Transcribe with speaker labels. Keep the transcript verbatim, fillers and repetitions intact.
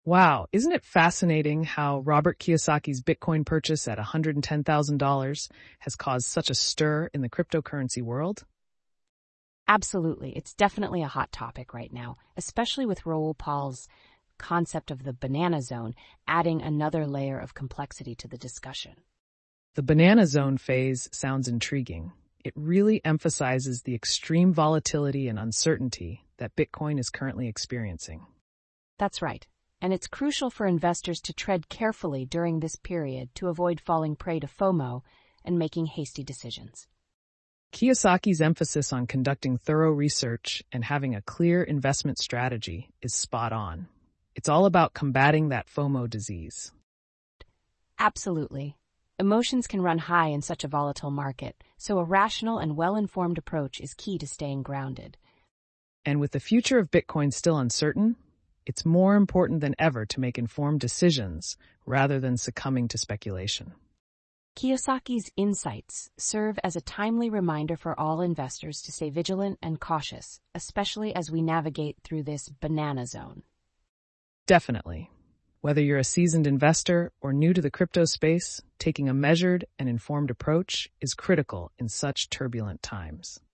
Speaker 1: Wow, isn't it fascinating how Robert Kiyosaki's Bitcoin purchase at one hundred ten thousand dollars has caused such a stir in the cryptocurrency world?
Speaker 2: Absolutely. It's definitely a hot topic right now, especially with Raoul Pal's concept of the banana zone adding another layer of complexity to the discussion.
Speaker 1: The banana zone phase sounds intriguing. It really emphasizes the extreme volatility and uncertainty that Bitcoin is currently experiencing.
Speaker 2: That's right. And it's crucial for investors to tread carefully during this period to avoid falling prey to FOMO and making hasty decisions.
Speaker 1: Kiyosaki's emphasis on conducting thorough research and having a clear investment strategy is spot on. It's all about combating that FOMO disease.
Speaker 2: Absolutely. Emotions can run high in such a volatile market, so a rational and well-informed approach is key to staying grounded.
Speaker 1: And with the future of Bitcoin still uncertain, it's more important than ever to make informed decisions rather than succumbing to speculation.
Speaker 2: Kiyosaki's insights serve as a timely reminder for all investors to stay vigilant and cautious, especially as we navigate through this banana zone.
Speaker 1: Definitely. Whether you're a seasoned investor or new to the crypto space, taking a measured and informed approach is critical in such turbulent times.